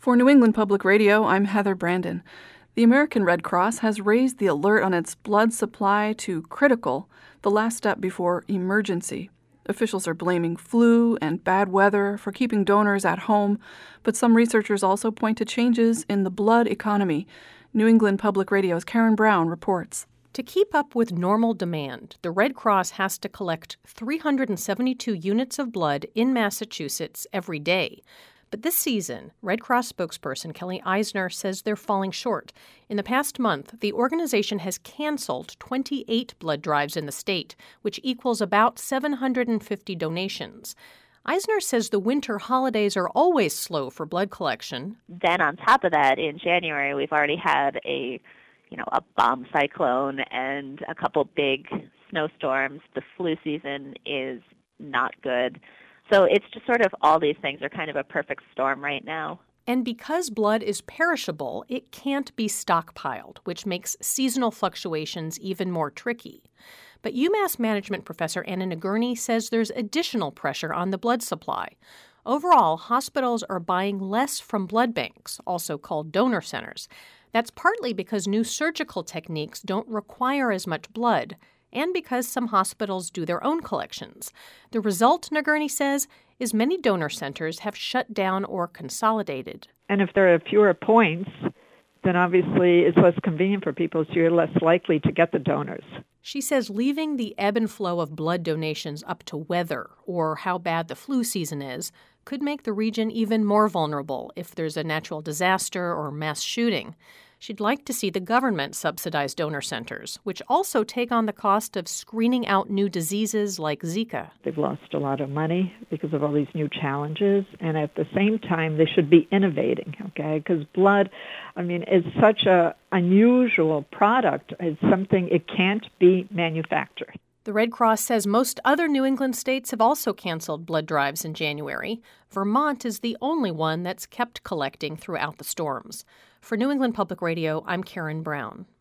For New England Public Radio, I'm Heather Brandon. The American Red Cross has raised the alert on its blood supply to critical, the last step before emergency. Officials are blaming flu and bad weather for keeping donors at home, but some researchers also point to changes in the blood economy. New England Public Radio's Karen Brown reports. To keep up with normal demand, the Red Cross has to collect 372 units of blood in Massachusetts every day. But this season, Red Cross spokesperson Kelly Eisner says they're falling short. In the past month, the organization has canceled 28 blood drives in the state, which equals about 750 donations. Eisner says the winter holidays are always slow for blood collection. Then on top of that, in January, we've already had a bomb cyclone and a couple big snowstorms. The flu season is not good. So it's just sort of all these things are kind of a perfect storm right now. And because blood is perishable, it can't be stockpiled, which makes seasonal fluctuations even more tricky. But UMass management professor Anna Nagurney says there's additional pressure on the blood supply. Overall, hospitals are buying less from blood banks, also called donor centers. That's partly because new surgical techniques don't require as much blood, and because some hospitals do their own collections. The result, Nagurney says, is many donor centers have shut down or consolidated. And if there are fewer points, then obviously it's less convenient for people, so you're less likely to get the donors. She says leaving the ebb and flow of blood donations up to weather or how bad the flu season is could make the region even more vulnerable if there's a natural disaster or mass shooting. She'd like to see the government subsidize donor centers, which also take on the cost of screening out new diseases like Zika. They've lost a lot of money because of all these new challenges, and at the same time, they should be innovating, okay? Because blood, is such a unusual product. It's something, it can't be manufactured. The Red Cross says most other New England states have also canceled blood drives in January. Vermont is the only one that's kept collecting throughout the storms. For New England Public Radio, I'm Karen Brown.